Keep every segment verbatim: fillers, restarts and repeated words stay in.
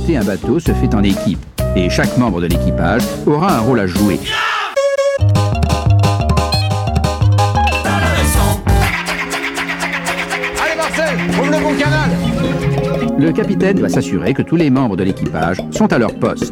piloter un bateau se fait en équipe et chaque membre de l'équipage aura un rôle à jouer. Allez Marcel, ouvre le bon canal. Le capitaine va s'assurer que tous les membres de l'équipage sont à leur poste.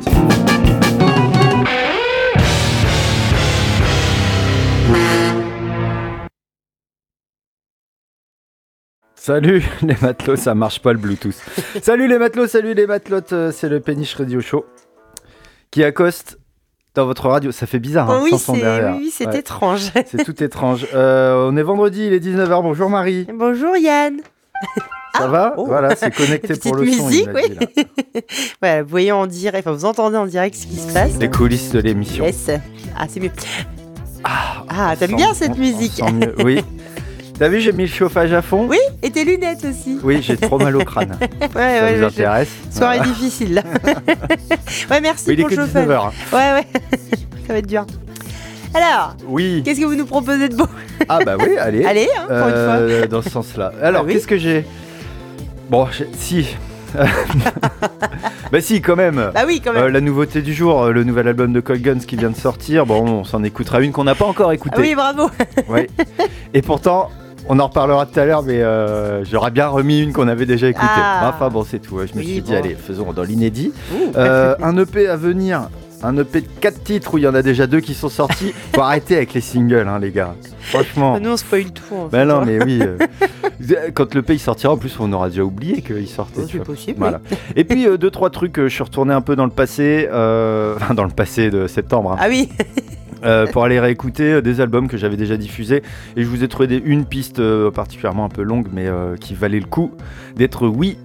Salut les matelots, ça marche pas le Bluetooth. Salut les matelots, salut les matelotes, euh, c'est le Péniche Radio Show qui accoste dans votre radio. Ça fait bizarre, hein, oui, sans son c'est, derrière. oui, c'est Ouais. étrange. C'est tout étrange. Euh, on est vendredi, il est dix-neuf heures. Bonjour Marie. Bonjour Yann. Ça Ah, va oh. Voilà, c'est connecté Petite pour le son. musique, il m'a oui. dit, là. Voilà, vous voyez en direct, enfin vous entendez en direct ce qui se passe. Les coulisses de l'émission. Yes. Ah, c'est mieux. Ah, Ah, on t'aimes sent- bien cette on- musique? on sent mieux. Oui. T'as vu, j'ai mis le chauffage à fond. Oui, et tes lunettes aussi. Oui, j'ai trop mal au crâne. Ouais, Ça ouais, vous je- intéresse Soirée difficile là. Ouais, merci Oui, il est pour que le dix-neuf chauffage. heures. hein. Ouais, ouais. Ça va être dur. Alors, Oui. qu'est-ce que vous nous proposez de beau? Ah bah oui, allez. Allez, hein, pour une fois. Euh, dans ce sens-là. Alors, Ah oui. qu'est-ce que j'ai Bon, j'ai- si. Bah si, quand même. Bah oui, quand même. Euh, la nouveauté du jour, euh, le nouvel album de Cold Guns qui vient de sortir. Bon, on s'en écoutera une qu'on n'a pas encore Ah écoutée. oui, bravo. Ouais. Et pourtant, on en reparlera tout à l'heure, mais euh, j'aurais bien remis une qu'on avait déjà écoutée. Ah. Enfin bon, c'est tout. Je me Oui, suis dit, bon. allez, faisons dans l'inédit. Ouh. Euh, un E P à venir. Un E P de quatre titres où il y en a déjà deux qui sont sortis. Faut arrêter avec les singles, hein, les gars. Franchement. Nous on spoil tout. En Ben fait, non, hein. mais oui. euh, quand le P il sortira, en plus, on aura déjà oublié qu'il sortait. Oh, tu c'est vois. possible. Voilà. Et puis, euh, deux, trois trucs, euh, je suis retourné un peu dans le passé, euh, enfin, dans le passé de septembre, hein, Ah oui. euh, pour aller réécouter euh, des albums que j'avais déjà diffusés. Et je vous ai trouvé des, une piste euh, particulièrement un peu longue, mais euh, qui valait le coup d'être oui.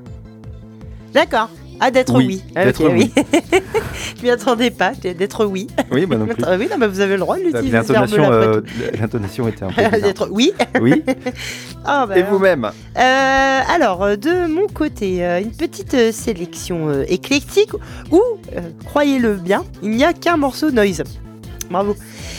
D'accord. Ah, d'être Oui, oui. Ah, d'être ok, oui. Je m'y attendais pas, d'être oui. Oui, bah non plus. D'être- Oui, non, mais vous avez le droit de l'utiliser. ce L'intonation, verbe-là, après euh, tout. l'intonation était un peu bizarre. D'être oui. Oui. Ah, bah, Et alors. vous-même Euh, alors, euh, de mon côté, euh, une petite euh, sélection euh, éclectique où, euh, croyez-le bien, il n'y a qu'un morceau noise. Bravo.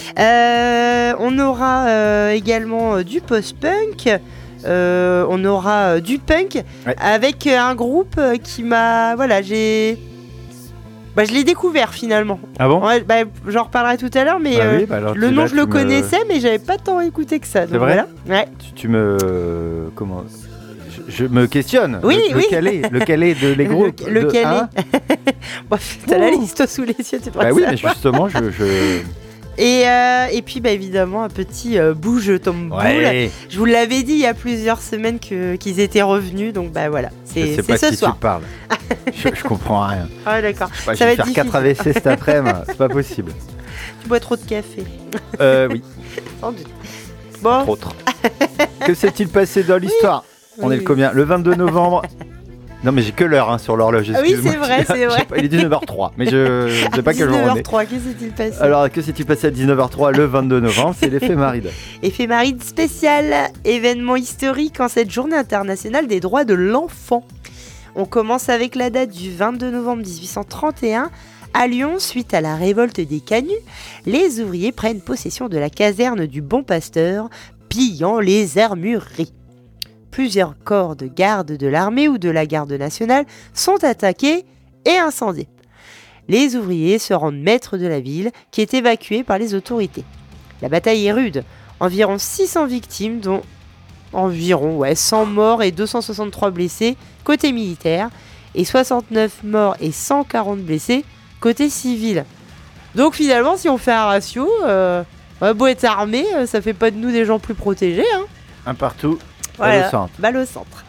Euh, on aura euh, également euh, du post-punk. Euh, on aura euh, du punk Ouais. avec euh, un groupe euh, qui m'a. Voilà, j'ai. Bah, je l'ai découvert finalement. Ah bon Ouais, bah, j'en reparlerai tout à l'heure, mais Bah euh, oui, bah alors le tu- nom là, je le tu me- connaissais, mais j'avais pas tant écouté que ça. Donc vrai voilà. Ouais. Tu, tu me. Comment je, je me questionne. Oui, le, oui. Lequel est, lequel est de les groupes Le- lequel de, hein Bon, t'as la Ouh. liste sous les yeux, tu devrais Bah oui, savoir. mais justement, je. je... Et, euh, et puis, bah, évidemment, un petit euh, bouge Tom Boule. Je vous l'avais dit il y a plusieurs semaines que, qu'ils étaient revenus, donc bah voilà, Je c'est, sais c'est pas ce de qui soir. tu parles. je, je comprends rien. Ah, d'accord. Bah, Ça je vais va être faire quatre A V C cet après-midi, c'est pas possible. Tu bois trop de café. Euh, oui, Sans doute. Bon, entre autres. Que s'est-il passé dans l'histoire On oui, est le oui. combien Le vingt-deux novembre. Non, mais j'ai que l'heure hein, sur l'horloge. Ah oui, excuse-moi. c'est vrai, c'est Je sais vrai. pas, il est dix-neuf heures trois, mais je je sais pas quel jour dix-neuf on heures est. trois, qu'est-ce qui s'est-il passé? Alors, que s'est-il passé à dix-neuf heures trois le vingt-deux novembre C'est l'éphéméride. Éphéméride spéciale, événement historique en cette journée internationale des droits de l'enfant. On commence avec la date du vingt-deux novembre dix-huit cent trente et un. À Lyon, suite à la révolte des Canuts, les ouvriers prennent possession de la caserne du Bon Pasteur, pillant les armureries. Plusieurs corps de garde de l'armée ou de la garde nationale sont attaqués et incendiés. Les ouvriers se rendent maîtres de la ville, qui est évacuée par les autorités. La bataille est rude. Environ six cents victimes, dont environ ouais, cent morts et deux cent soixante-trois blessés côté militaire, et soixante-neuf morts et cent quarante blessés côté civil. Donc finalement, si on fait un ratio, euh, on va beau être armé, euh, ça fait pas de nous des gens plus protégés. Hein. Un partout, Voilà, balle au centre. balle au centre.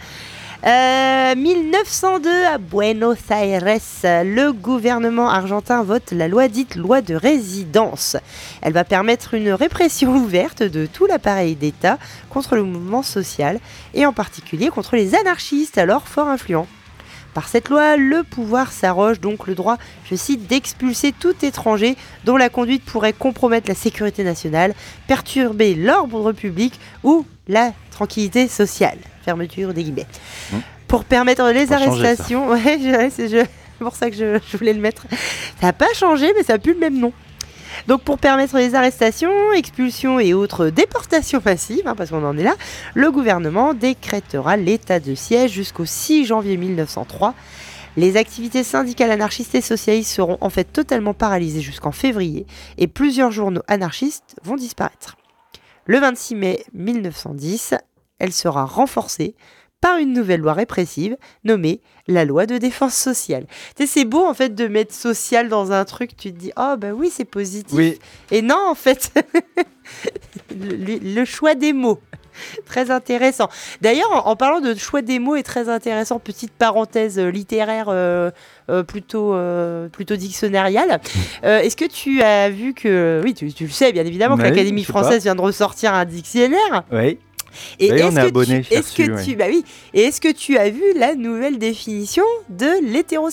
Euh, mille neuf cent deux à Buenos Aires, le gouvernement argentin vote la loi dite loi de résidence. Elle va permettre une répression ouverte de tout l'appareil d'État contre le mouvement social et en particulier contre les anarchistes alors fort influents. Par cette loi, le pouvoir s'arroge donc le droit, je cite, d'expulser tout étranger dont la conduite pourrait compromettre la sécurité nationale, perturber l'ordre public ou la tranquillité sociale. Fermeture des guillemets. Mmh. Pour permettre les Faut changer, arrestations, ouais, je- ouais, c'est je- c'est pour ça que je, je voulais le mettre. Ça n'a pas changé, mais ça n'a plus le même nom. Donc pour permettre les arrestations, expulsions et autres déportations massives, hein, parce qu'on en est là, le gouvernement décrétera l'état de siège jusqu'au six janvier mille neuf cent trois. Les activités syndicales anarchistes et socialistes seront en fait totalement paralysées jusqu'en février et plusieurs journaux anarchistes vont disparaître. Le vingt-six mai mille neuf cent dix, elle sera renforcée par une nouvelle loi répressive nommée la loi de défense sociale. Tu sais, c'est beau en fait de mettre social dans un truc, tu te dis oh bah oui c'est positif. Oui. Et non en fait, le, le choix des mots. Très intéressant. D'ailleurs, en, en parlant de choix des mots est très intéressant, petite parenthèse euh, littéraire euh, euh, plutôt, euh, plutôt dictionnariale. Euh, est-ce que tu as vu que, oui, tu, tu le sais bien évidemment, que Oui, l'Académie je sais française pas. vient de ressortir un dictionnaire. Oui. Et Oui, est-ce on est que abonné, tu, j'ai est-ce que reçu, tu, ouais. bah oui, et est-ce que tu as vu la nouvelle définition de l'hétérosexualité ?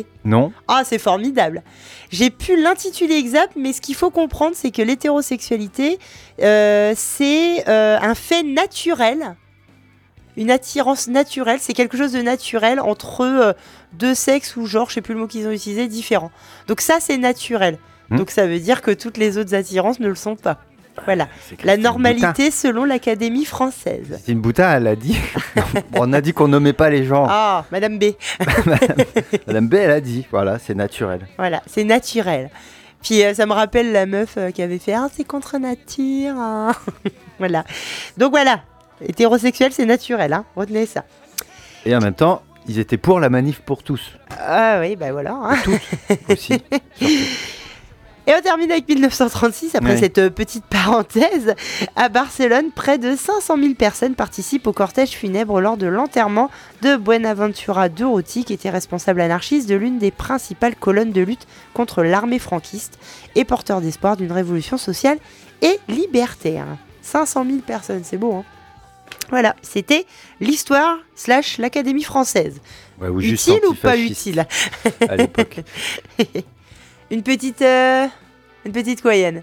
Non. Ah, c'est formidable. J'ai pu l'intituler exact, mais ce qu'il faut comprendre, c'est que l'hétérosexualité, euh, c'est euh, un fait naturel, une attirance naturelle. C'est quelque chose de naturel entre euh, deux sexes ou genres, je sais plus le mot qu'ils ont utilisé, différents. Donc ça, c'est naturel. Hmm. Donc ça veut dire que toutes les autres attirances ne le sont pas. Voilà. C'est La Christine normalité selon l'Académie française. Boutin. Christine Boutin, elle a dit. On a dit qu'on nommait pas les gens. Ah, Madame B. Madame B, elle a dit. Voilà, c'est naturel. Voilà, c'est naturel. Puis euh, ça me rappelle la meuf euh, qui avait fait ah c'est contre nature. Hein. Voilà. Donc voilà, hétérosexuel c'est naturel, hein. Retenez ça. Et en même temps, ils étaient pour la manif pour tous. Ah oui, bah voilà. Hein. Toutes aussi. Surtout. Et on termine avec mille neuf cent trente-six, après Oui. cette euh, petite parenthèse. À Barcelone, près de cinq cent mille personnes participent au cortège funèbre lors de l'enterrement de Buenaventura Durruti, qui était responsable anarchiste de l'une des principales colonnes de lutte contre l'armée franquiste et porteur d'espoir d'une révolution sociale et libertaire. cinq cent mille personnes, c'est beau, hein. Voilà, c'était l'histoire slash l'Académie française. Ouais, ou juste Utile ou pas antifasciste utile? à l'époque. Une petite... euh, Une petite quoi, Yann?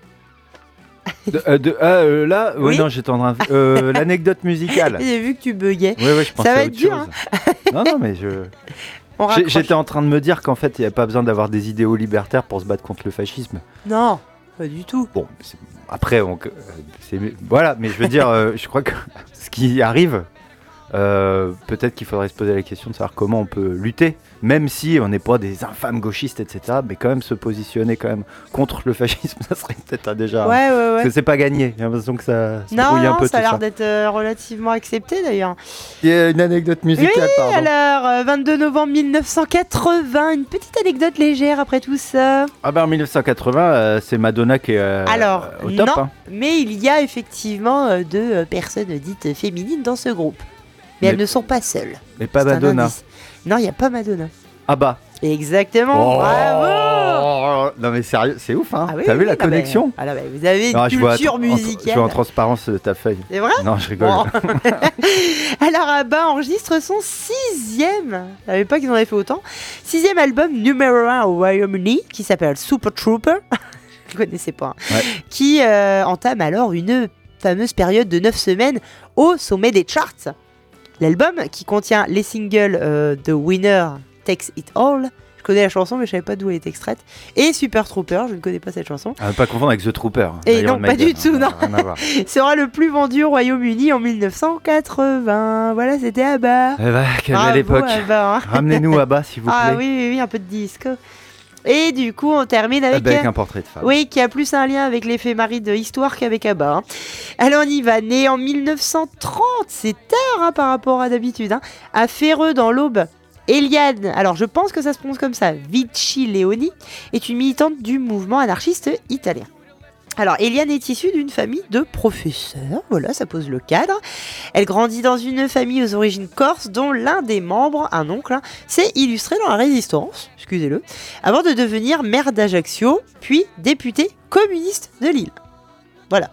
De, euh, de- ah, euh, là, ouais, Oui. non, j'étais en train de- euh, l'anecdote musicale. J'ai vu que tu buguais. Ouais, ouais, je pensais Ça va à être autre dur, chose. Non, non, mais je. On J'ai- raccroche. J'étais en train de me dire qu'en fait, il n'y a pas besoin d'avoir des idéaux libertaires pour se battre contre le fascisme. Non, pas du tout. Bon, c'est- après, on... euh, c'est... voilà, mais je veux dire, euh, je crois que ce qui arrive, euh, peut-être qu'il faudrait se poser la question de savoir comment on peut lutter, même si on n'est pas des infâmes gauchistes, et cetera. Mais quand même se positionner quand même contre le fascisme, ça serait peut-être un déjà. Ouais, ouais, Parce ouais. que c'est pas gagné. J'ai l'impression que ça se Non, brouille un non, peu ça a tout l'air ça. d'être euh, relativement accepté d'ailleurs. Il y a une anecdote musicale, Oui, pardon. alors, euh, vingt-deux novembre mille neuf cent quatre-vingts, une petite anecdote légère après tout ça. Ah bah en mille neuf cent quatre-vingts, euh, c'est Madonna qui est euh, Alors, au top. non, hein. mais il y a effectivement euh, deux euh, personnes dites féminines dans ce groupe. Mais, Mais- elles ne sont pas seules. Mais pas C'est un Madonna. indice. Non, il n'y a pas Madonna. Ah bah. Exactement, Oh. bravo. Non mais sérieux, c'est ouf hein. Ah oui, T'as vu oui, la non, connexion mais- Ah là, bah, vous avez une Non, je vois culture en- en- Je vois en musicale. transparence de ta feuille. C'est vrai? Non, je rigole. Bon. Alors ABBA enregistre son sixième, je savais pas qu'ils en avaient fait autant, sixième album numéro un au Royaume-Uni, qui s'appelle Super Trooper, je ne connaissais pas, hein. Ouais. Qui euh, entame alors une fameuse période de neuf semaines au sommet des charts. L'album, qui contient les singles euh, The Winner Takes It All, je connais la chanson mais je savais pas d'où elle est extraite, et Super Trooper, je ne connais pas cette chanson, À ne pas confondre avec The Trooper. Et d'Iron non, pas Maiden, du tout, hein, non. rien à voir. sera le plus vendu au Royaume-Uni en mille neuf cent quatre-vingts. Voilà, c'était ABBA. Eh ben, quelle Bravo, belle époque. ABBA, hein. Ramenez-nous à bas s'il vous plaît. Ah oui, oui, oui, un peu de disco. Et du coup, on termine Ah avec... bah, avec euh, un portrait de femme. Oui, qui a plus un lien avec l'éphéméride de Histoire qu'avec ABBA. hein. Alors on y va, né en mille neuf cent trente, c'est tard hein, par rapport à d'habitude, hein, à Ferreux dans l'Aube. Eliane, alors je pense que ça se prononce comme ça, Vici Leoni, est une militante du mouvement anarchiste italien. Alors, Eliane est issue d'une famille de professeurs, voilà, ça pose le cadre. Elle grandit dans une famille aux origines corses, dont l'un des membres, un oncle, hein, s'est illustré dans la résistance, excusez-le, avant de devenir maire d'Ajaccio, puis député communiste de Lille. Voilà.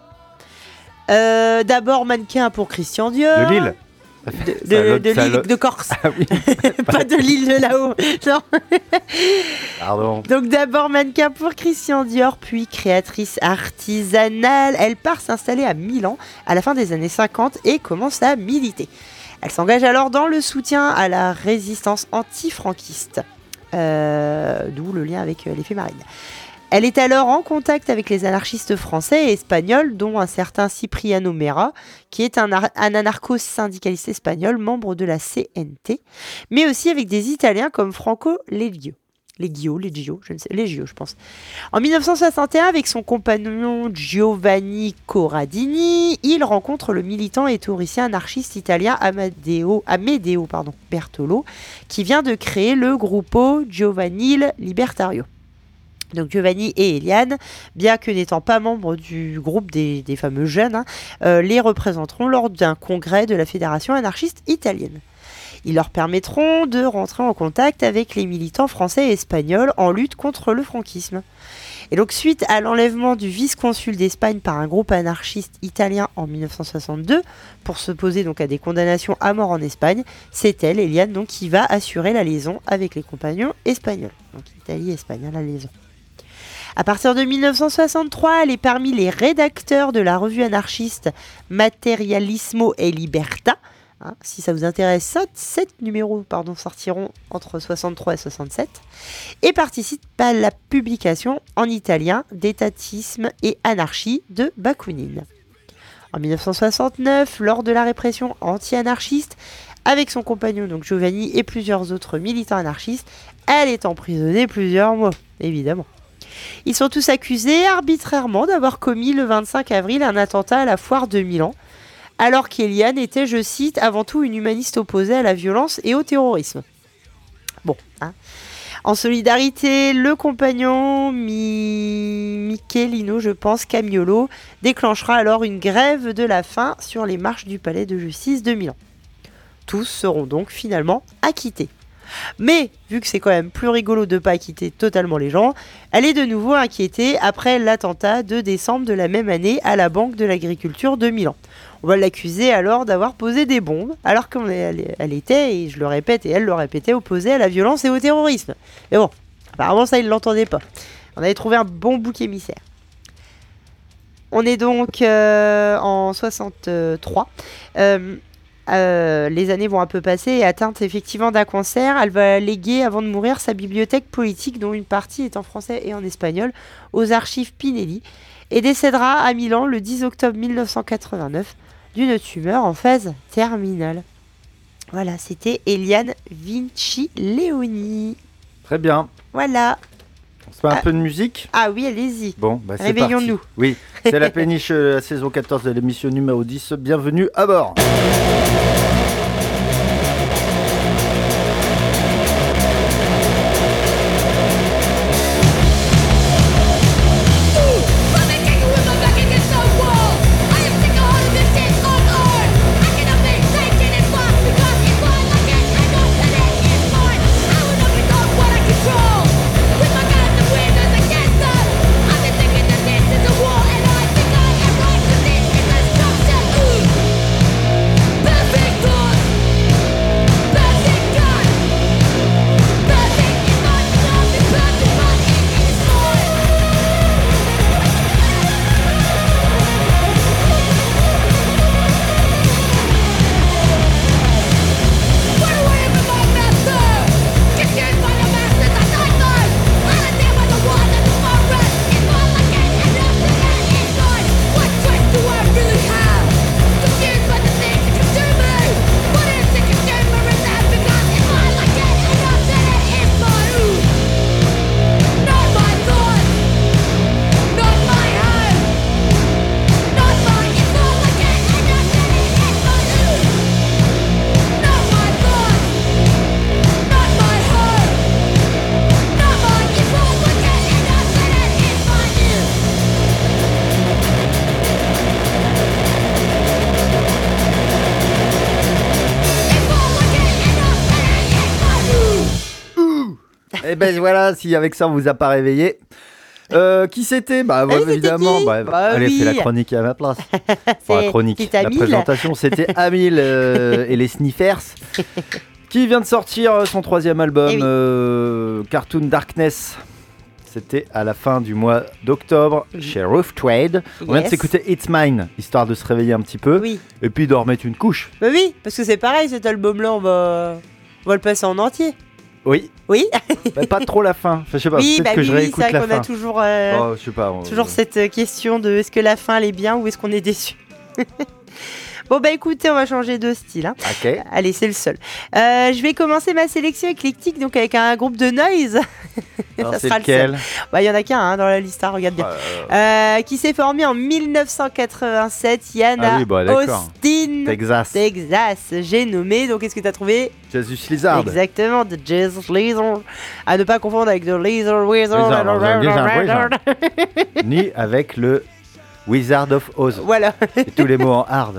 Euh, D'abord mannequin pour Christian Dior. De Lille. De, C'est de, à l'autre- de c'est à Lille, l'autre- de Corse, Ah oui, pas de Lille de là-haut. Non. pardon. Donc d'abord mannequin pour Christian Dior, puis créatrice artisanale. Elle part s'installer à Milan à la fin des années cinquante et commence à militer. Elle s'engage alors dans le soutien à la résistance anti-franquiste, euh, d'où le lien avec euh, l'éphéméride. Elle est alors en contact avec les anarchistes français et espagnols, dont un certain Cipriano Mera, qui est un, ar- un anarcho-syndicaliste espagnol, membre de la C N T, mais aussi avec des Italiens comme Franco Leggio. Leggio, Leggio, je ne sais, Leggio, je pense. En dix-neuf cent soixante et un, avec son compagnon Giovanni Corradini, il rencontre le militant et théoricien anarchiste italien Amadeo, Amedeo pardon, Bertolo, qui vient de créer le Gruppo Giovanile Libertario. Donc Giovanni et Eliane, bien que n'étant pas membres du groupe des, des fameux jeunes, hein, euh, les représenteront lors d'un congrès de la Fédération anarchiste italienne. Ils leur permettront de rentrer en contact avec les militants français et espagnols en lutte contre le franquisme. Et donc, suite à l'enlèvement du vice-consul d'Espagne par un groupe anarchiste italien en dix-neuf cent soixante-deux, pour s'opposer donc à des condamnations à mort en Espagne, c'est elle, Eliane, donc, qui va assurer la liaison avec les compagnons espagnols. Donc, Italie-Espagne, la liaison. À partir de dix-neuf cent soixante-trois, elle est parmi les rédacteurs de la revue anarchiste Materialismo e Libertà. Hein, si ça vous intéresse, sept numéros pardon, sortiront entre soixante-trois et soixante-sept et participe à la publication en italien d'Étatisme et Anarchie de Bakounine. En dix-neuf cent soixante-neuf, lors de la répression anti-anarchiste, avec son compagnon donc Giovanni et plusieurs autres militants anarchistes, elle est emprisonnée plusieurs mois, évidemment. Ils sont tous accusés arbitrairement d'avoir commis le vingt-cinq avril un attentat à la foire de Milan, alors qu'Eliane était, je cite, avant tout une humaniste opposée à la violence et au terrorisme. Bon, hein. En solidarité, le compagnon Mi... Michelino, je pense, Camiolo, déclenchera alors une grève de la faim sur les marches du palais de justice de Milan. Tous seront donc finalement acquittés. Mais, vu que c'est quand même plus rigolo de ne pas acquitter totalement les gens, elle est de nouveau inquiétée après l'attentat de décembre de la même année à la Banque de l'Agriculture de Milan. On va l'accuser alors d'avoir posé des bombes, alors qu'elle elle était, et je le répète, et elle le répétait, opposée à la violence et au terrorisme. Mais bon, apparemment ça, il ne l'entendait pas. On avait trouvé un bon bouc émissaire. On est donc euh, en soixante-trois. Euh, Euh, les années vont un peu passer et atteinte effectivement d'un cancer, elle va léguer avant de mourir sa bibliothèque politique dont une partie est en français et en espagnol aux archives Pinelli et décédera à Milan le dix octobre mille neuf cent quatre-vingt-neuf d'une tumeur en phase terminale. Voilà, c'était Eliane Vinci Leoni. Très bien. Voilà. On se fait un ah. peu de musique. Ah oui, allez-y. Bon, bah c'est Réveillons-nous. parti. Oui, c'est la péniche, la saison quatorze de l'émission numéro dix. Bienvenue à bord. Et ben voilà, si avec ça on vous a pas réveillé. Euh, qui c'était? Bah ouais, Allez, évidemment. c'était Bah, bah, allez, oui. fais la chronique à ma place. Enfin, la chronique. La Amil. présentation, c'était Amil euh, et les Sniffers, qui vient de sortir son troisième album, Eh oui. euh, Cartoon Darkness. C'était à la fin du mois d'octobre Oui. chez Rough Trade. On vient de Yes. s'écouter It's Mine, histoire de se réveiller un petit peu. Oui. Et puis de remettre une couche. Bah oui, parce que c'est pareil, cet album-là, on va... on va le passer en entier. Oui. Oui. Bah, pas trop la fin. Enfin, je sais pas. Oui, Peut-être bah que oui, je oui, réécoute c'est la vrai qu'on fin. a toujours, euh, Oh, je sais pas. on- toujours cette euh, question de est-ce que la fin elle est bien ou est-ce qu'on est déçu. Bon bah écoutez, on va changer de style. Hein. Ok. Allez, c'est le seul. Euh, je vais commencer ma sélection éclectique donc avec un groupe de noise. Alors, Ça c'est sera le seul. lequel? Bah il y en a qu'un hein, dans la liste, hein, regarde bien. Euh, Euh, qui s'est formé en mille neuf cent quatre-vingt-sept, Yana Ah oui, bah, d'accord. Austin. Texas. Texas, j'ai nommé. Donc qu'est-ce que t'as trouvé? Jesus Lizard. Exactement, The Jesus Lizard. À ne pas confondre avec The Lizard Wizard. Lizard, Lizard, Wizard. Ni avec le Wizard of Oz. Voilà. Et tous les mots en hard.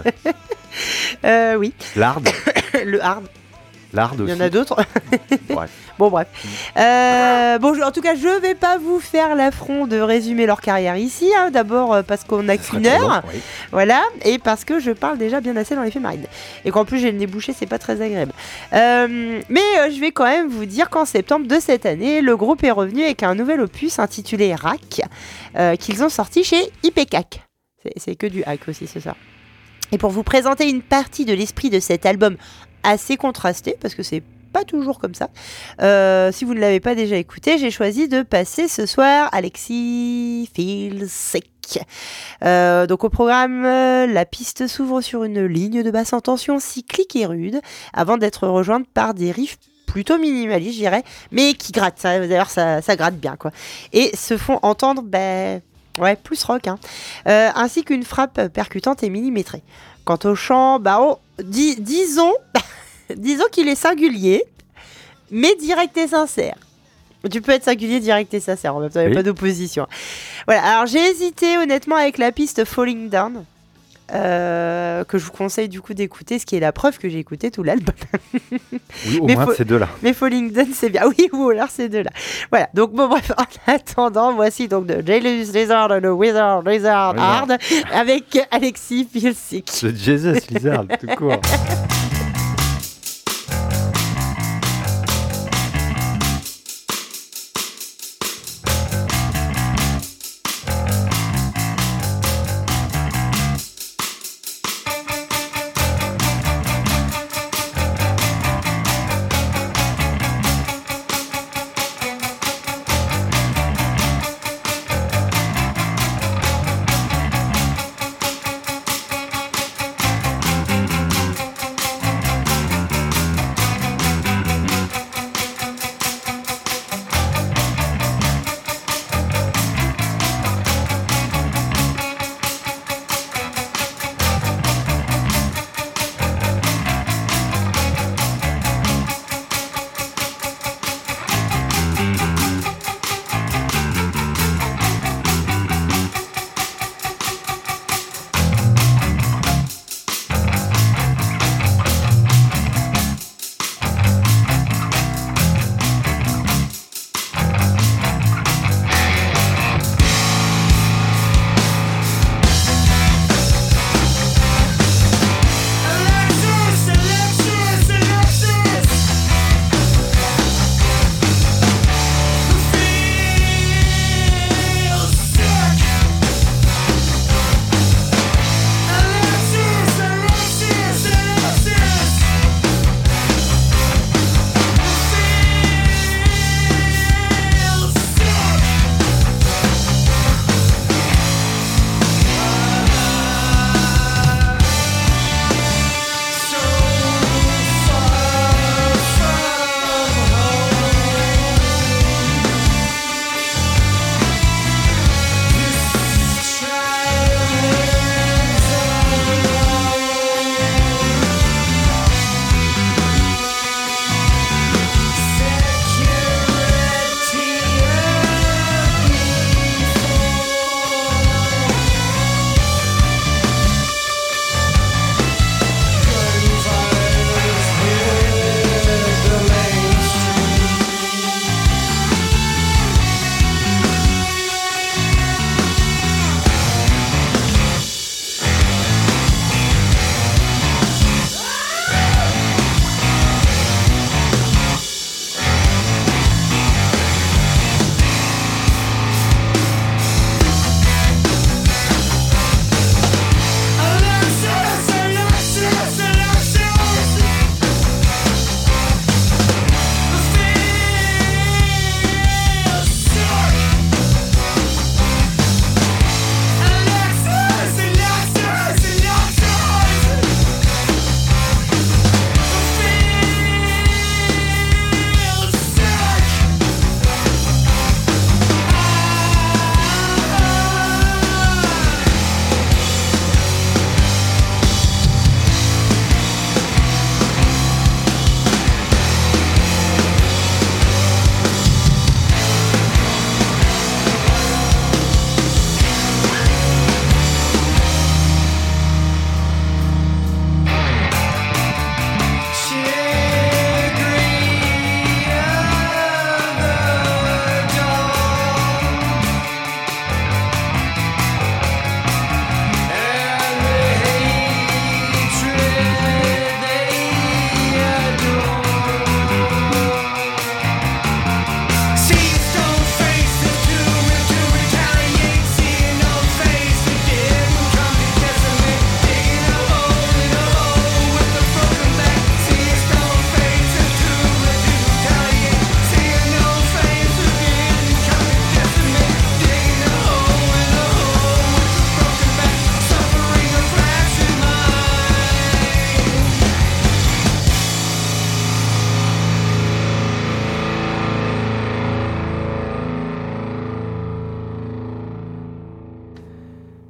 Euh, oui, Lard. le hard. Lard Il aussi. y en a d'autres. Bref. Bon, bref. Euh, bon, je- en tout cas, je vais pas vous faire l'affront de résumer leur carrière ici. Hein. D'abord euh, parce qu'on a Ça serait qu'une trop long, heure. oui. Voilà. Et parce que je parle déjà bien assez dans l'éphéméride. Et qu'en plus, j'ai le nez bouché, c'est pas très agréable. Euh, mais euh, je vais quand même vous dire qu'en septembre de cette année, le groupe est revenu avec un nouvel opus intitulé Rack euh, qu'ils ont sorti chez Ipecac. C'est, c'est que du hack aussi ce soir. Et pour vous présenter une partie de l'esprit de cet album assez contrasté, parce que c'est pas toujours comme ça, euh, si vous ne l'avez pas déjà écouté, j'ai choisi de passer ce soir Alexis Feels Sick. Euh, donc au programme, euh, la piste s'ouvre sur une ligne de basse en tension cyclique et rude, avant d'être rejointe par des riffs plutôt minimalistes, je dirais, mais qui grattent. Ça, d'ailleurs, ça, ça gratte bien, quoi. Et se font entendre, ben... Ouais, plus rock, hein. Euh, ainsi qu'une frappe percutante et millimétrée. Quant au chant, bah oh, dis- disons, disons qu'il est singulier, mais direct et sincère. Tu peux être singulier, direct et sincère, en même temps, il n'y a Oui. pas d'opposition. Voilà, alors j'ai hésité honnêtement avec la piste Falling Down, euh, que je vous conseille du coup d'écouter, ce qui est la preuve que j'ai écouté tout l'album. Oui, au Mais moins faut- ces deux-là. Mais Falling Down, c'est bien. Oui, ou alors ces deux-là. Voilà. Donc, bon, bref, en attendant, voici donc de Jesus Lizard, le Wizard Lizard Wizard. Hard, avec Alexis Feels Sick. C'est Jesus Lizard, tout court.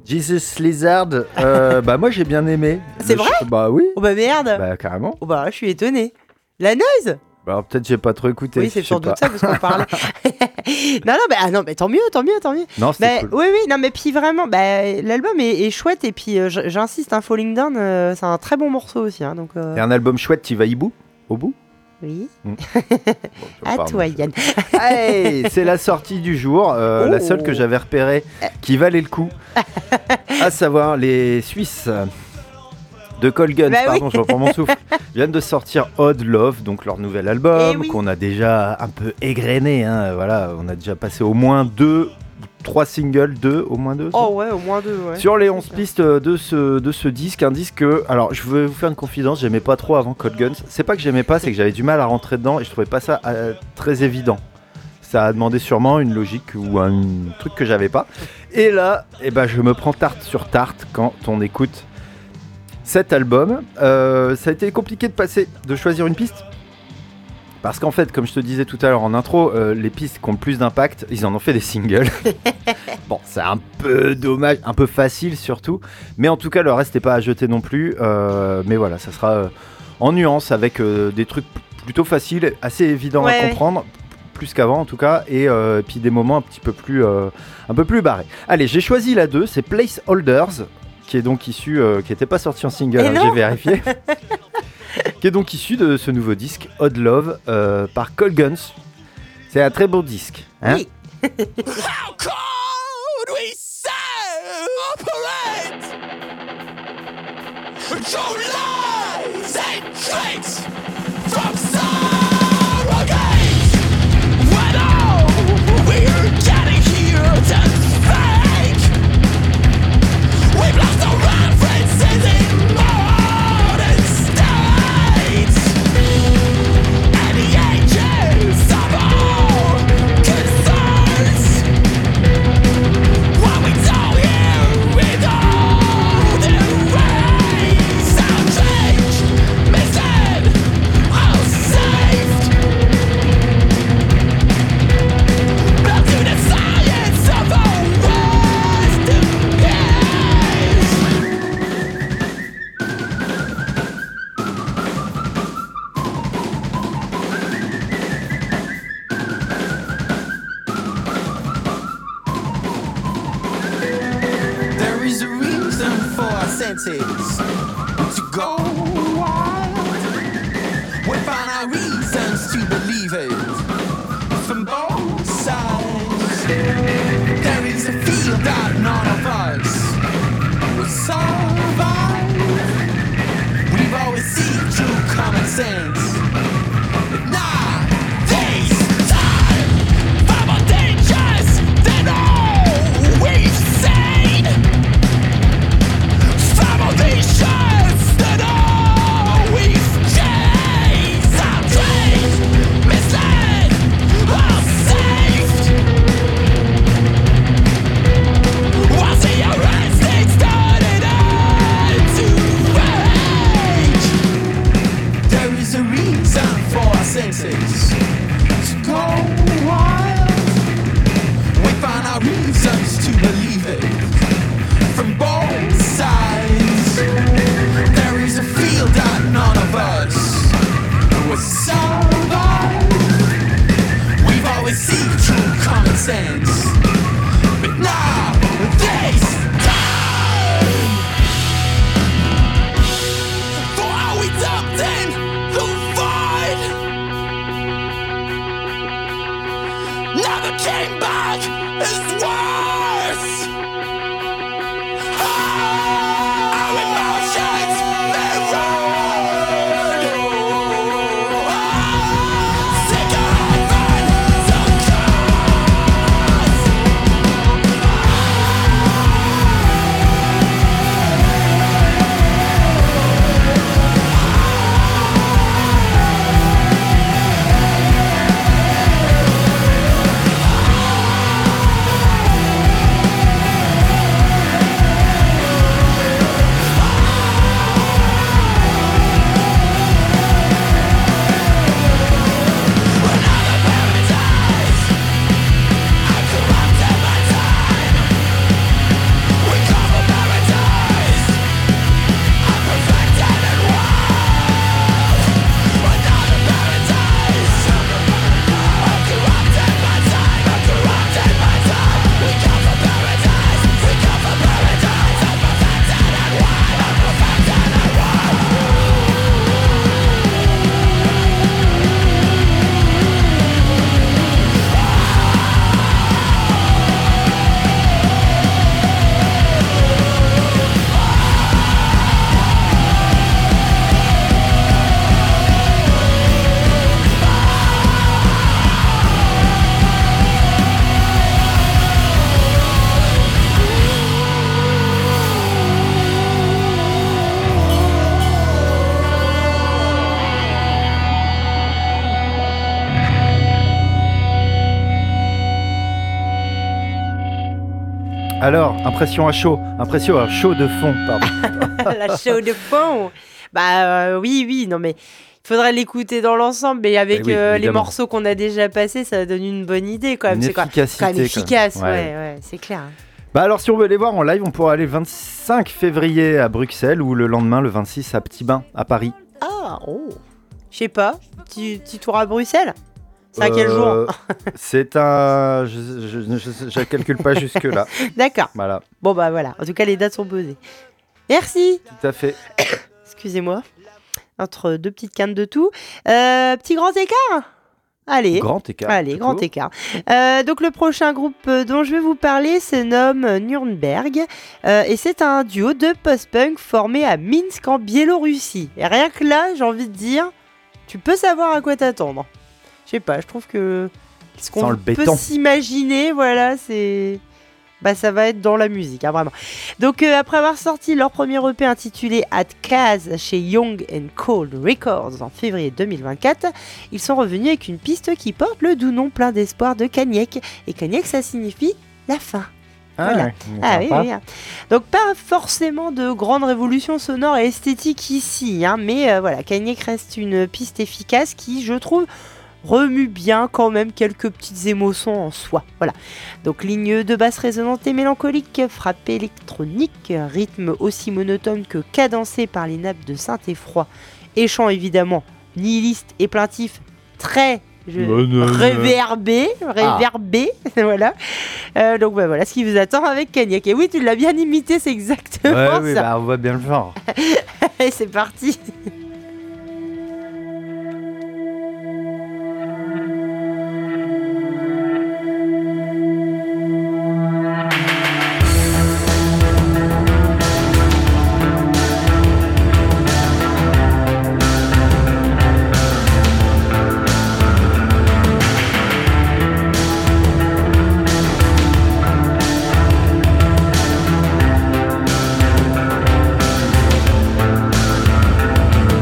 Jesus Lizard, euh, bah moi j'ai bien aimé. C'est Le vrai ch- Bah oui, Oh bah merde. bah carrément. Oh bah je suis étonnée. La noise. Bah alors, peut-être j'ai pas trop écouté. Oui, c'est je sans sais doute pas. ça parce qu'on parlait. non, non, bah, ah non, mais tant mieux, tant mieux, tant mieux. Non, c'était Bah, cool. Oui, oui, non, mais puis vraiment, bah, l'album est, est chouette et puis euh, j- j'insiste, hein, Falling Down, euh, c'est un très bon morceau aussi. Hein, donc, euh, Et un album chouette, tu vas y bout Au bout oui. Bon, À pardon. toi, Yann. Hey, c'est la sortie du jour, euh, Oh. la seule que j'avais repérée qui valait le coup, à savoir les Suisses de Colguns, Bah oui. pardon, je reprends mon souffle, viennent de sortir Odd Love, donc leur nouvel album, Eh oui. qu'on a déjà un peu égrené, hein, voilà, on a déjà passé au moins deux, trois singles, deux, au moins deux. Oh ouais, au moins deux, ouais. Sur les C'est onze ça. pistes de ce, de ce disque, un disque que, alors je vais vous faire une confidence, j'aimais pas trop avant Cold Guns. C'est pas que j'aimais pas, c'est que j'avais du mal à rentrer dedans et je trouvais pas ça euh, très évident. Ça a demandé sûrement une logique ou un truc que j'avais pas. Et là, eh ben, je me prends tarte sur tarte quand on écoute cet album. Euh, ça a été compliqué de passer, de choisir une piste. Parce qu'en fait, comme je te disais tout à l'heure en intro, euh, les pistes qui ont le plus d'impact, ils en ont fait des singles. Bon, c'est un peu dommage, un peu facile surtout. Mais en tout cas, le reste n'est pas à jeter non plus. Euh, mais voilà, ça sera euh, en nuance avec euh, des trucs p- plutôt faciles, assez évidents Ouais, à ouais. comprendre. p- Plus qu'avant en tout cas. Et euh, puis des moments un petit peu plus, euh, un peu plus barrés. Allez, j'ai choisi la deux, c'est Placeholders, qui est donc issu, euh, qui n'était pas sorti en single, Eh hein, non. j'ai vérifié. Qui est donc issu de ce nouveau disque Odd Love euh, par Colguns. C'est un très beau disque. Hein. Oui. How could we separate? True lies and tricks from surrogates. When all we're getting here to fake, we've lost our references in modern states. And the ages of all concerns. What we don't hear with all the ways outraged, misled, all saved. Built to the science of our Western gaze. There is a reason for our senses to go wild. We find our reasons to believe it from both sides. There is a field that none of us will survive. We've always seen true common sense. Now, this time, far more dangerous than all we've seen. Far more vicious than all we've chased. Outraged, misled, all saved. Once the arresting started into rage, there is a Alors, impression à chaud, impression à chaud de fond, pardon. La show de fond. Bah euh, oui, oui, non mais il faudrait l'écouter dans l'ensemble, mais avec Eh oui, euh, les évidemment. morceaux qu'on a déjà passés, ça donne une bonne idée quand même. Une C'est quand efficacité, quand même quand même. efficace, ouais, Ouais. ouais, c'est clair. hein. Bah alors, si on veut les voir en live, on pourra aller le vingt-cinq février à Bruxelles ou le lendemain, le vingt-six à Petit Bain, à Paris. Ah, oh. Je sais pas, petit, petit tour à Bruxelles. C'est à quel Euh, jour? C'est un... Je ne calcule pas jusque-là. D'accord. Voilà, Bon bah voilà, en tout cas les dates sont posées. Merci. tout à fait. Excusez-moi. Entre deux petites cannes de tout. Euh, petit grand écart. Allez. Grand écart. Allez, tout grand court. écart. Euh, donc le prochain groupe euh, dont je vais vous parler se nomme euh, Nürnberg euh, et c'est un duo de post-punk formé à Minsk en Biélorussie. Et rien que là, j'ai envie de dire, tu peux savoir à quoi t'attendre. Je sais pas, je trouve que ce Sans qu'on le peut béton. s'imaginer, voilà, c'est... Bah ça va être dans la musique, hein, vraiment. Donc euh, après avoir sorti leur premier E P intitulé At Kaz chez Young and Cold Records en février deux mille vingt-quatre, ils sont revenus avec une piste qui porte le doux nom plein d'espoir de Kaniek. Et Kaniek, ça signifie la fin. Ah, Voilà. ouais, Ah oui, sympa. oui. Donc pas forcément de grandes révolutions sonores et esthétiques ici, hein, mais euh, voilà, Kaniek reste une piste efficace qui, je trouve, remue bien quand même quelques petites émotions en soi. Voilà. Donc ligne de basse résonante et mélancolique, frappe électronique, rythme aussi monotone que cadencé par les nappes de synthé froid, et chant évidemment nihiliste et plaintif, très je, réverbé, réverbé, voilà. Euh, donc bah, voilà ce qui vous attend avec Kaniek. Et oui, tu l'as bien imité, c'est exactement Ouais, oui, ça. bah, on voit bien le genre. Et c'est parti. Thank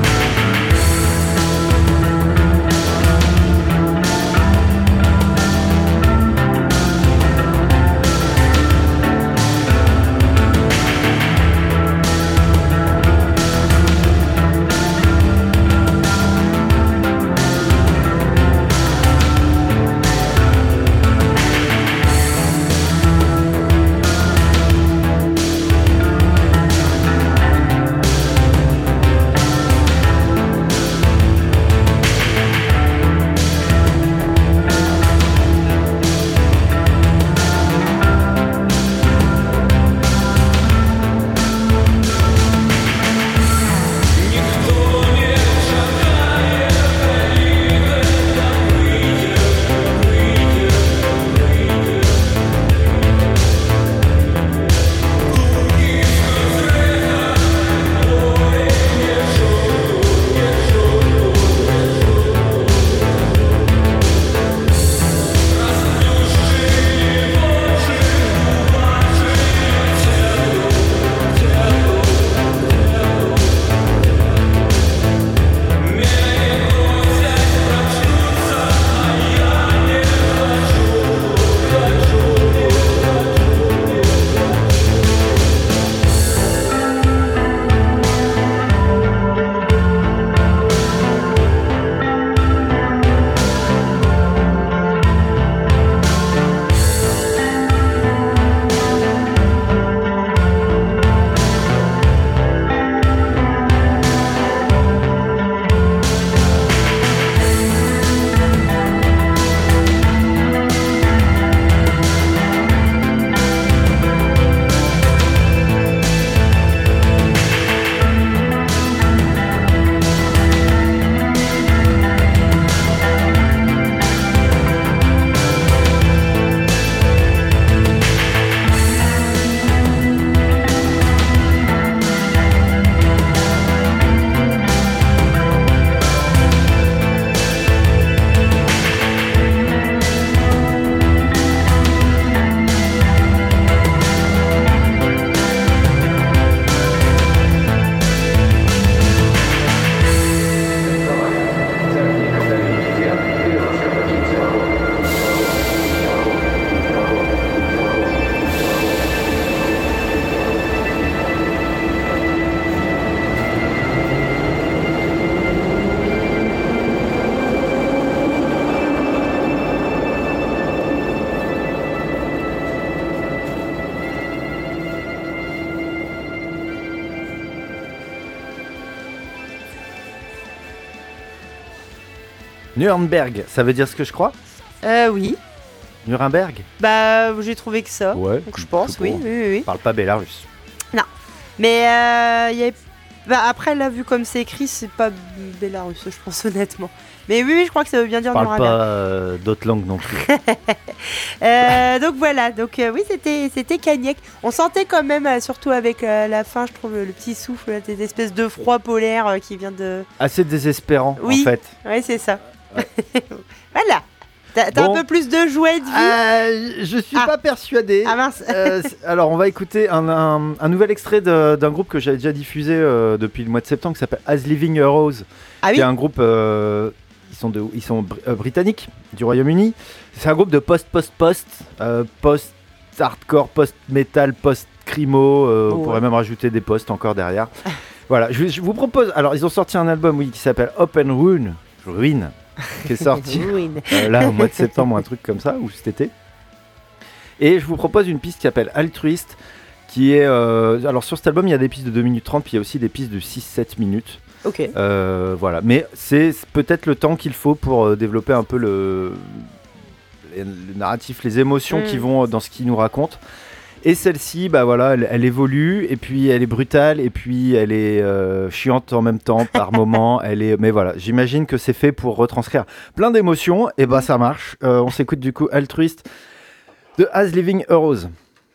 Nuremberg, ça veut dire ce que je crois? Euh, oui. Nuremberg? Bah, j'ai trouvé que ça. Ouais. Donc je pense, sais oui, pas. oui, oui, oui. Parle pas bélarus. Mais euh, il y avait... bah, après, là, vu comme c'est écrit, c'est pas Bélarus, je pense, honnêtement. Mais oui, oui, je crois que ça veut bien dire Parle Nuremberg. pas euh, d'autres langues non plus. Euh, donc voilà, donc euh, oui, c'était c'était Cagnac. On sentait quand même, euh, surtout avec euh, la fin, je trouve, le petit souffle, là, cette espèce de froid polaire euh, qui vient de... Assez désespérant Oui. en fait. Ouais, c'est ça. Voilà. T'as t'as Bon. un peu plus de joie et de vie. Euh, je suis Ah. pas persuadé. Ah mince. Euh, c- alors, on va écouter un, un- un nouvel extrait de- d'un groupe que j'avais déjà diffusé euh, depuis le mois de septembre qui s'appelle As Living Heroes, Ah qui oui. est un groupe. euh, ils sont, de, ils sont br- euh, britanniques du Royaume-Uni. C'est un groupe de post-post-post, euh, post-hardcore, post-metal, post-crimo. euh, On Ouais. pourrait même rajouter des posts encore derrière. Voilà, je, je vous propose. Alors, ils ont sorti un album, oui, qui s'appelle Open Ruin, Ruin, qui est sorti. Oui. Euh, là au mois de septembre ou un truc comme ça, ou cet été. Et je vous propose une piste qui s'appelle Altruiste, qui est... euh, alors sur cet album, il y a des pistes de deux minutes trente, puis il y a aussi des pistes de six sept minutes. Ok. Euh, voilà, mais c'est peut-être le temps qu'il faut pour euh, développer un peu le, le narratif, les émotions Mm. qui vont dans ce qu'il nous raconte. Et celle-ci, bah voilà, elle, elle évolue, et puis elle est brutale, et puis elle est euh, chiante en même temps par moments. Elle est, mais voilà, j'imagine que c'est fait pour retranscrire plein d'émotions, et bah ça marche. Euh, on s'écoute du coup Altruiste de As Living Heroes.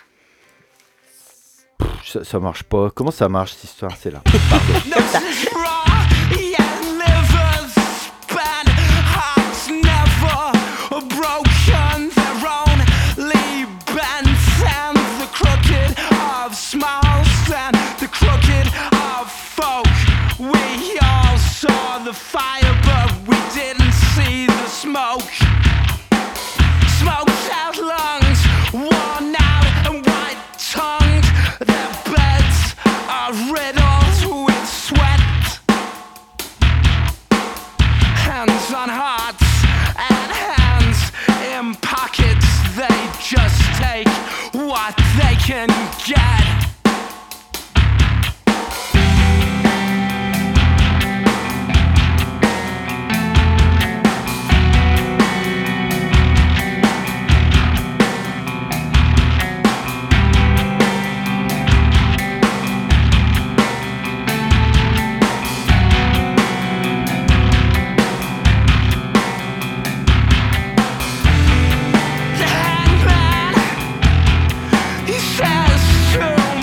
Pff, ça, ça marche pas. Comment ça marche cette histoire? C'est là. Comme ça. Fire, but we didn't see the smoke. Smoked out lungs, worn out and white-tongued. Their beds are riddled with sweat. Hands on hearts and hands in pockets. They just take what they can get. The hangman, he says to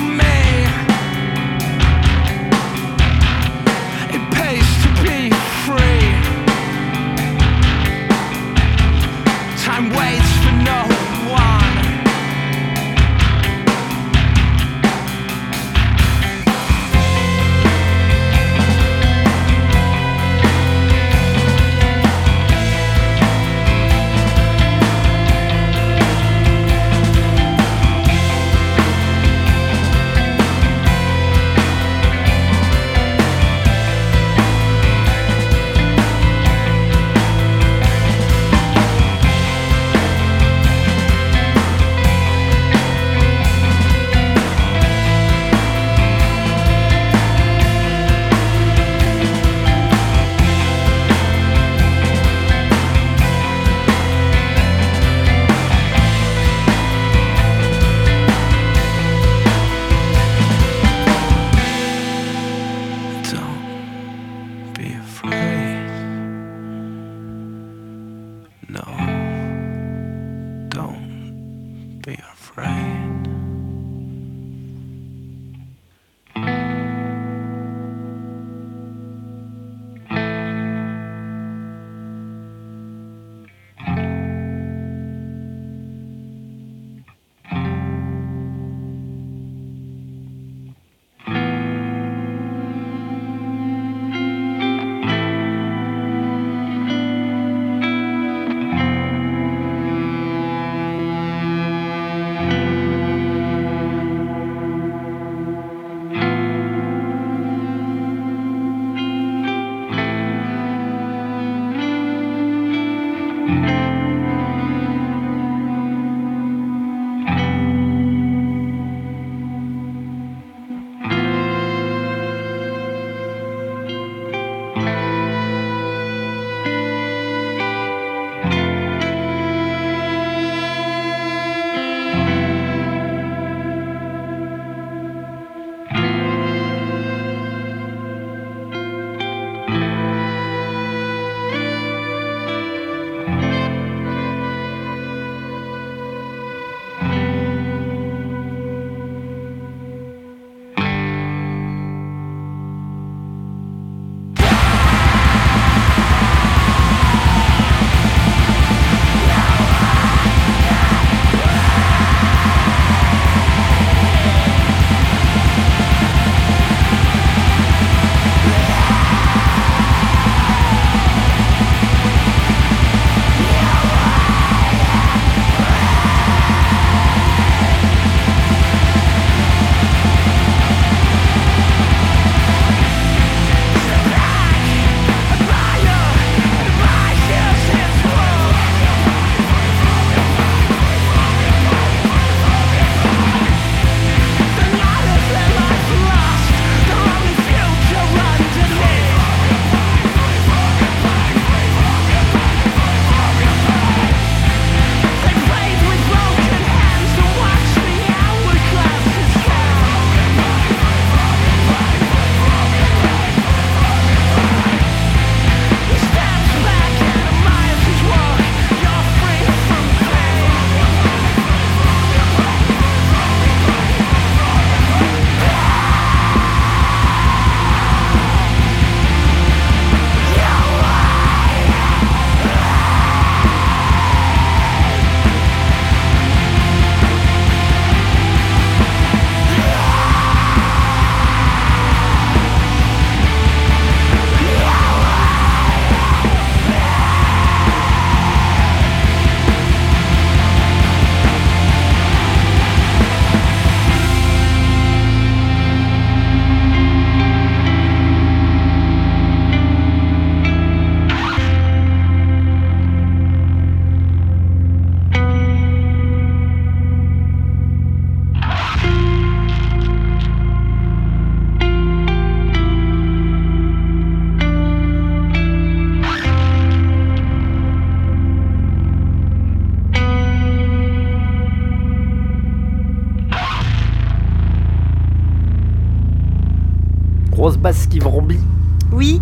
grosse basse qui vrombit. Oui,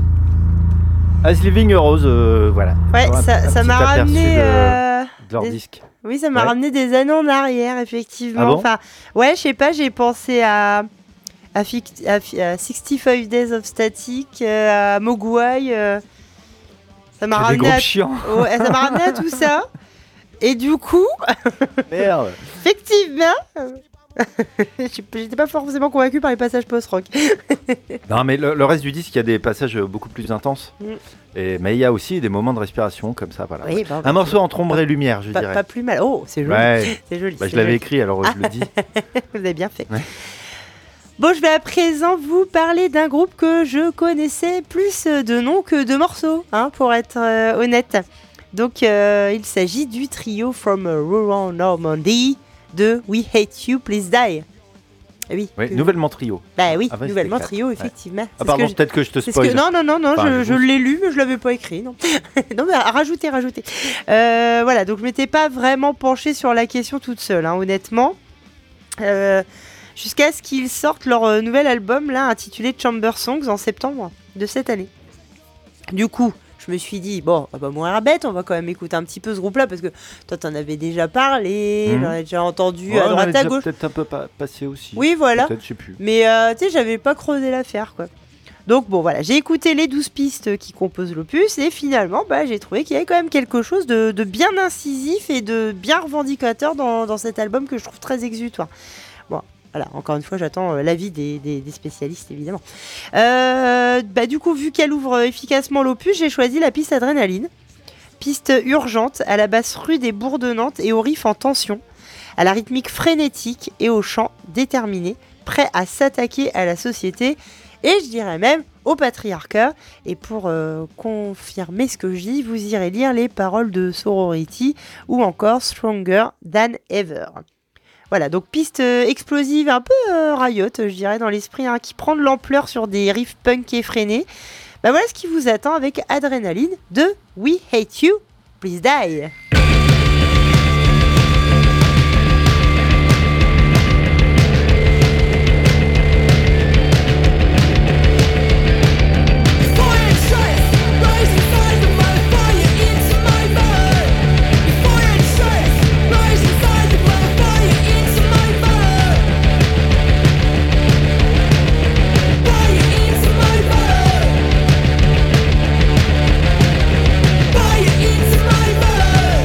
As Living Heroes, euh, voilà. ouais, Un- ça, un ça petit m'a aperçu ramené. de, euh, de leur des- disque. Oui, ça m'a Ouais. ramené des années en arrière, effectivement. Ah bon Enfin, ouais, je sais pas, j'ai pensé à, à, fic- à, fi- à sixty-five Days of Static, euh, à Mogwai. euh, ça m'a Des ramené, groupes à... chiants. ouais, ça m'a ramené à tout ça. Et du coup, Merde. effectivement, j'étais pas forcément convaincu par les passages post-rock. Non, mais le, le reste du disque, il y a des passages beaucoup plus intenses. Mm. Et, mais il y a aussi des moments de respiration comme ça, voilà. Oui, bah, Un morceau entre ombre et lumière, je pas, dirais. pas plus mal. Oh, c'est joli. Ouais. C'est joli. Bah, je c'est l'avais joli. écrit, alors je le dis. Vous avez bien fait. Ouais. Bon, je vais à présent vous parler d'un groupe que je connaissais plus de noms que de morceaux, hein, pour être euh, honnête. Donc, euh, il s'agit du trio From Rural Normandy de We Hate You, Please Die. Eh oui, Oui, que- nouvellement trio. Bah oui, Ah ouais, nouvellement c'était trio, effectivement. Ah, C'est ce pardon, que je- peut-être que je te c'est ce spoil. que... Non, non, non, non, Enfin, je, je je vous- l'ai lu, mais je l'avais pas écrit, non. Non, mais à rajouter, rajouter. Euh, voilà, donc je m'étais pas vraiment penchée sur la question toute seule, hein, honnêtement. Euh, jusqu'à ce qu'ils sortent leur euh, nouvel album, là, intitulé Chamber Songs, en septembre de cette année. Du coup, je me suis dit, bon, on va pas mourir bête, on va quand même écouter un petit peu ce groupe-là, parce que toi, t'en avais déjà parlé, Mhm. j'en ai déjà entendu Ouais, à on droite, avait à déjà gauche. peut-être un peu pa- passé aussi. Oui, voilà. Peut-être, je sais plus. Mais euh, tu sais, j'avais pas creusé l'affaire, quoi. Donc bon, voilà, j'ai écouté les douze pistes qui composent l'opus et finalement, bah, j'ai trouvé qu'il y avait quand même quelque chose de, de bien incisif et de bien revendicateur dans, dans cet album que je trouve très exutoire. Bon, voilà, encore une fois, j'attends euh, l'avis des, des- des spécialistes, évidemment. Euh, bah, du coup, vu qu'elle ouvre efficacement l'opus, j'ai choisi la piste Adrénaline. Piste urgente, à la basse rude et bourdonnante et au riff en tension, à la rythmique frénétique et au chant déterminé, prêt à s'attaquer à la société et je dirais même au patriarcat. Et pour euh, confirmer ce que je dis, vous irez lire les paroles de Sorority ou encore Stronger Than Ever. Voilà, donc piste euh, explosive, un peu euh, Riot, je dirais, dans l'esprit, hein, qui prend de l'ampleur sur des riffs punk effrénés. Bah voilà ce qui vous attend avec Adrénaline de We Hate You, Please Die. Fire into my blood.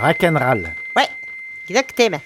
Rock'n'roll. Ouais, exactement.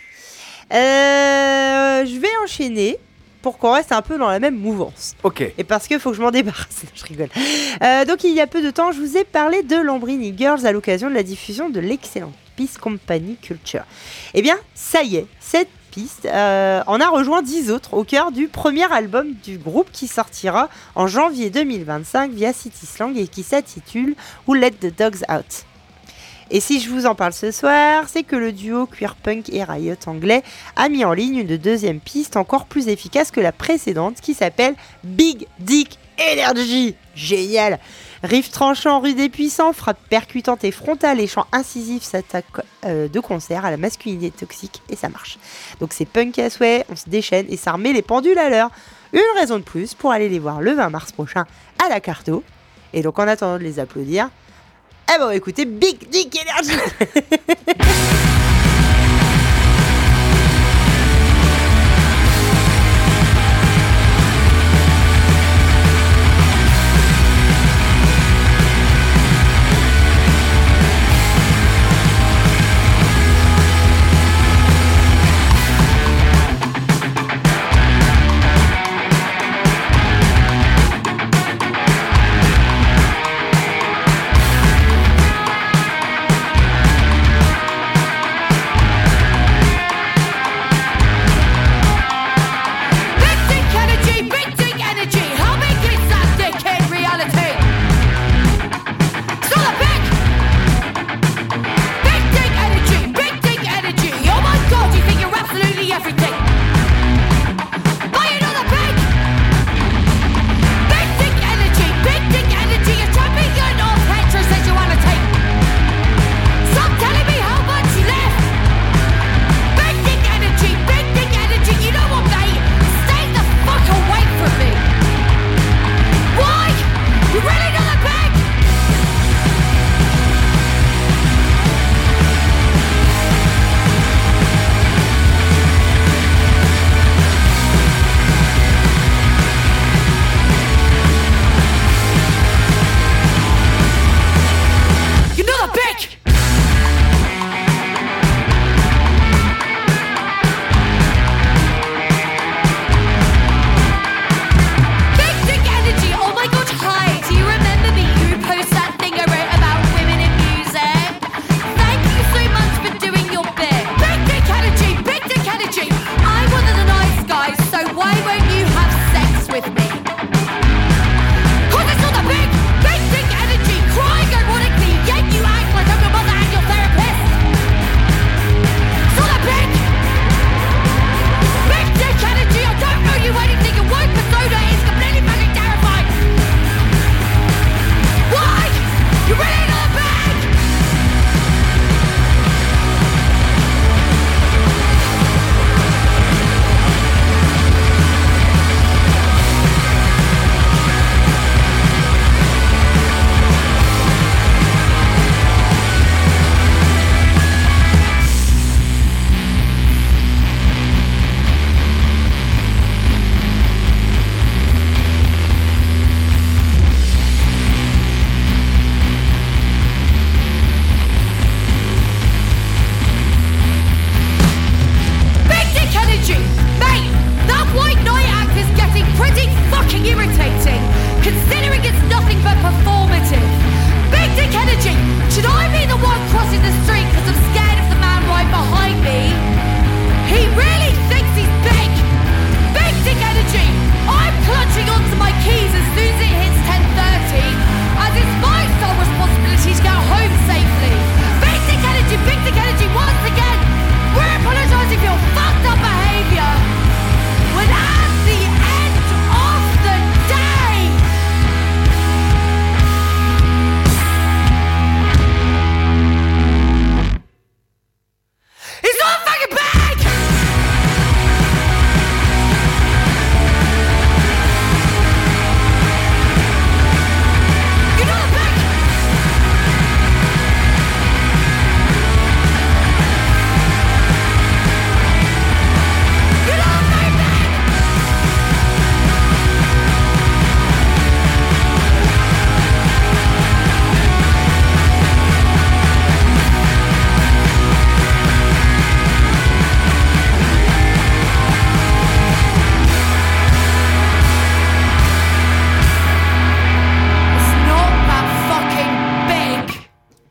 Euh, je vais enchaîner pour qu'on reste un peu dans la même mouvance. Ok. Et parce qu'il faut que je m'en débarrasse, je rigole. Euh, donc il y a peu de temps, je vous ai parlé de Lambrini Girls à l'occasion de la diffusion de l'excellente piste Company Culture. Eh bien, ça y est, cette piste euh, en a rejoint dix autres au cœur du premier album du groupe qui sortira en janvier deux mille vingt-cinq via City Slang et qui s'intitule Who Let the Dogs Out. Et si je vous en parle ce soir, c'est que le duo queer punk et riot anglais a mis en ligne une deuxième piste encore plus efficace que la précédente qui s'appelle Big Dick Energy. Génial! Riff tranchant, rude et puissant, frappe percutante et frontale et chant incisif s'attaque euh, de concert à la masculinité toxique et ça marche. Donc c'est punk à souhait, on se déchaîne et ça remet les pendules à l'heure. Une raison de plus pour aller les voir le vingt mars prochain à la Carto. Et donc en attendant de les applaudir, eh ben écoutez, Big Dick Energy.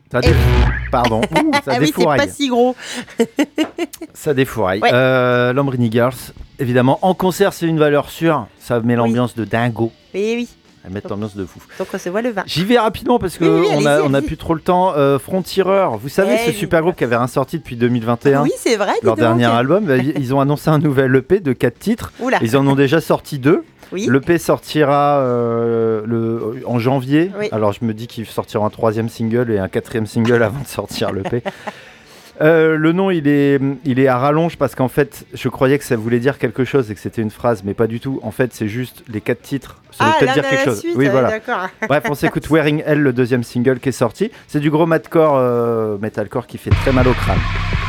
Ça dé... Pardon, Ouh, ça Ah oui, c'est défouraille. pas si gros. Ça défouraille. Ouais. Euh, Lambrini Girls, évidemment, en concert, c'est une valeur sûre. Ça met l'ambiance de dingo. Oui, oui. Elle met l'ambiance de fou. Donc on se voit le vingt. J'y vais rapidement parce qu'on Oui, oui, a, allez-y, on a allez-y. plus trop le temps. Euh, Frontierer, vous savez, Eh, ce super groupe qui avait rien sorti depuis deux mille vingt et un. Oui, c'est vrai. dis Leur donc. dernier album, bah, ils ont annoncé un nouvel E P de quatre titres. Oula. Ils en ont déjà sorti deux. Oui. L'E P sortira euh, le, en janvier. Oui. Alors je me dis qu'il sortira un troisième single et un quatrième single avant de sortir l'E P. Euh, le nom, il est, il est à rallonge parce qu'en fait, je croyais que ça voulait dire quelque chose et que c'était une phrase, mais pas du tout. En fait, c'est juste les quatre titres. Ça veut Ah, peut-être là, dire on a quelque la chose. suite, oui, ah, voilà. D'accord. Bref, on s'écoute Wearing Hell, le deuxième single qui est sorti. C'est du gros madcore, euh, metalcore qui fait très mal au crâne.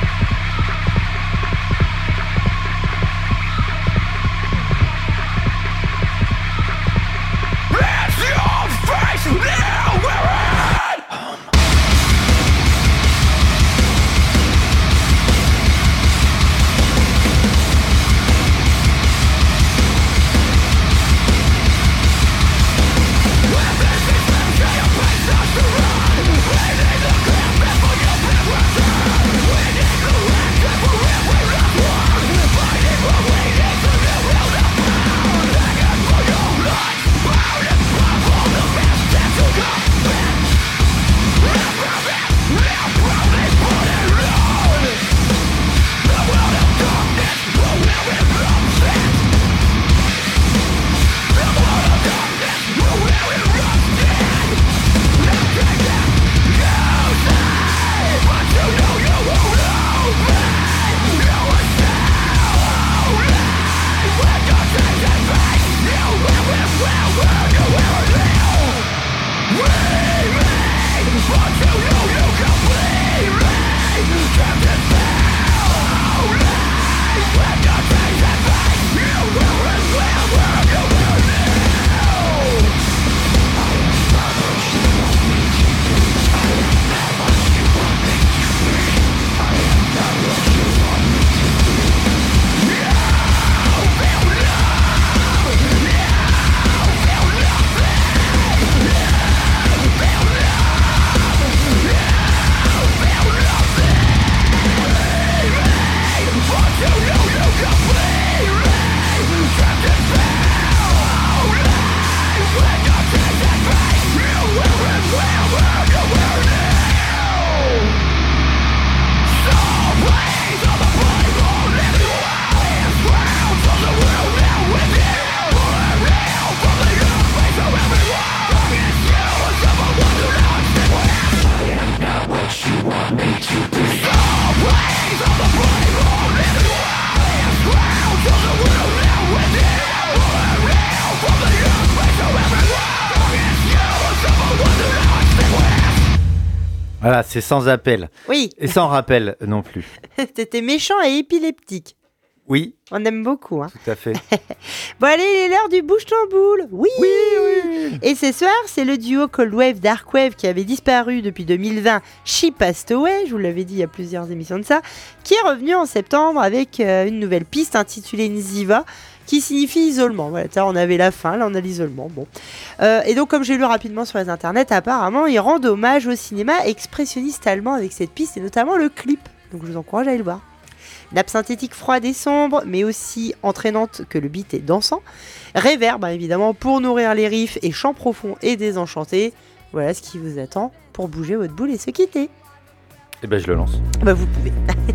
Voilà, c'est sans appel. Oui, Et sans rappel non plus. t'étais méchant et épileptique. Oui, On aime beaucoup. Hein. tout à fait. Bon allez, il est l'heure du bouche-tamboule. Oui, Oui, oui. Et ce soir, c'est le duo Cold Wave Dark Wave qui avait disparu depuis deux mille vingt, She Passed Away, je vous l'avais dit il y a plusieurs émissions de ça, qui est revenu en septembre avec euh, une nouvelle piste intitulée Nziva, qui signifie isolement. Voilà, on avait la fin, là on a l'isolement. Bon. Euh, et donc comme j'ai lu rapidement sur les internets, apparemment ils rendent hommage au cinéma expressionniste allemand avec cette piste et notamment le clip. Donc je vous encourage à aller le voir. Nappe synthétique froide et sombre, mais aussi entraînante que le beat est dansant. Réverb, bah, évidemment, pour nourrir les riffs et chants profonds et désenchantés. Voilà ce qui vous attend pour bouger votre boule et se quitter. Eh ben, je le lance. Bah vous pouvez.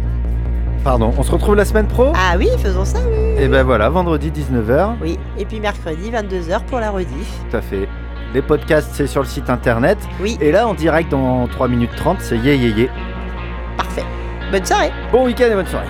Pardon, on se retrouve la semaine pro. Ah oui, faisons ça, oui. Et ben voilà, vendredi dix-neuf heures. Oui, et puis mercredi vingt-deux heures pour la rediff. Tout à fait. Les podcasts, c'est sur le site internet. Oui, Et là, en direct dans trois minutes trente, c'est Yé Yé Yé. parfait. Bonne soirée. Bon week-end et bonne soirée.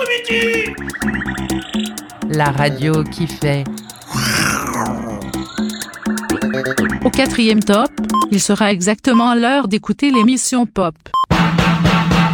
La radio qui fait. Au quatrième top, il sera exactement l'heure d'écouter l'émission Pop.